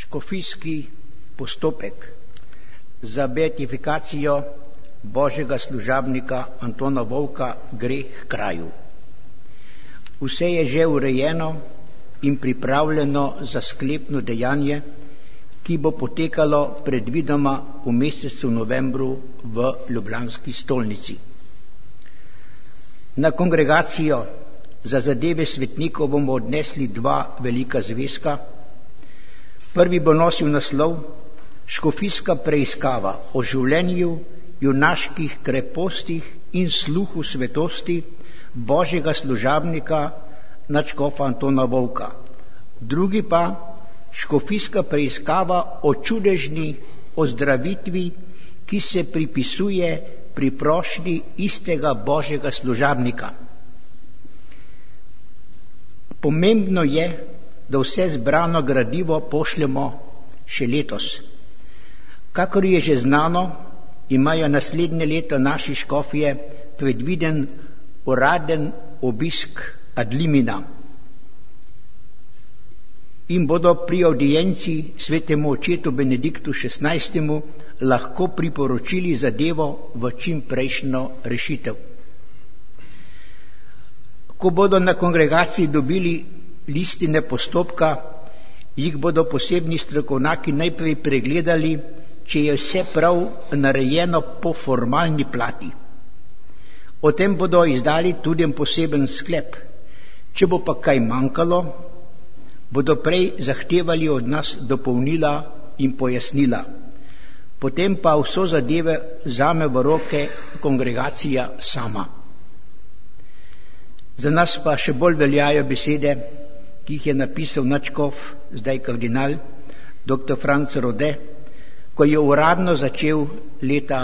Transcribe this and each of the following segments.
škofijski postopek za beatifikacijo Božjega služabnika Antona Vovka gre k kraju. Vse je že urejeno in pripravljeno za sklepno dejanje, ki bo potekalo predvidoma v mesecu novembru v ljubljanski stolnici. Na kongregacijo za zadeve svetnikov bomo odnesli 2 velika zvezka. Prvi bo nosil naslov Škofijska preiskava o življenju, junaških krepostih in sluhu svetosti Božjega služabnika nadškofa Antona Vovka. Drugi pa Škofijska preiskava o čudežni ozdravitvi, ki se pripisuje pri prošnji istega Božjega služabnika. Pomembno je, da vse zbrano gradivo pošljemo še letos. Kakor je že znano, imajo naslednje leto naši škofje predviden uraden obisk ad limina in bodo pri avdienci svetemu očetu Benediktu XVI. Lahko priporočili zadevo v čim prejšnjo rešitev. Ko bodo na kongregaciji dobili listine postopka, jih bodo posebni strokovnjaki najprej pregledali, če je vse prav narejeno po formalni plati. O tem bodo izdali tudi poseben sklep. Če bo pa kaj manjkalo, bodo prej zahtevali od nas dopolnila in pojasnila. Potem pa vso zadeve vzame v roke kongregacija sama. Za nas pa še bolj veljajo besede, ki jih je napisal nadškof, zdaj kardinal, dr. Franc Rode, ko je uradno začel leta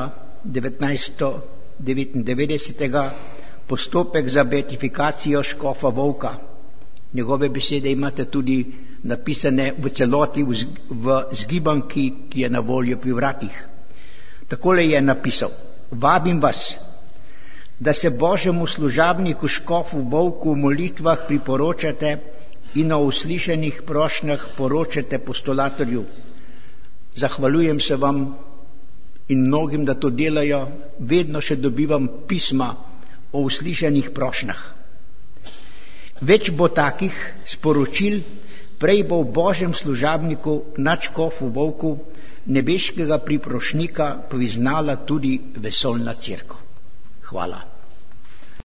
1999 postopek za beatifikacijo škofa Vovka. Njegove besede imate tudi napisane v celoti v zgibanki, ki je na voljo pri vratih. Takole je napisal: Vabim vas, da se Božjemu služabniku škofu Vovku v molitvah priporočate in o uslišanih prošnjah poročate postulatorju. Zahvaljujem se vam in mnogim, da to delajo, vedno še dobivam pisma o uslišanih prošnjah. Več bo takih sporočil, prej bo v Božjem služabniku nadškofu Vovku nebeškega priprošnika priznala tudi vesoljna cerkev. Hvala.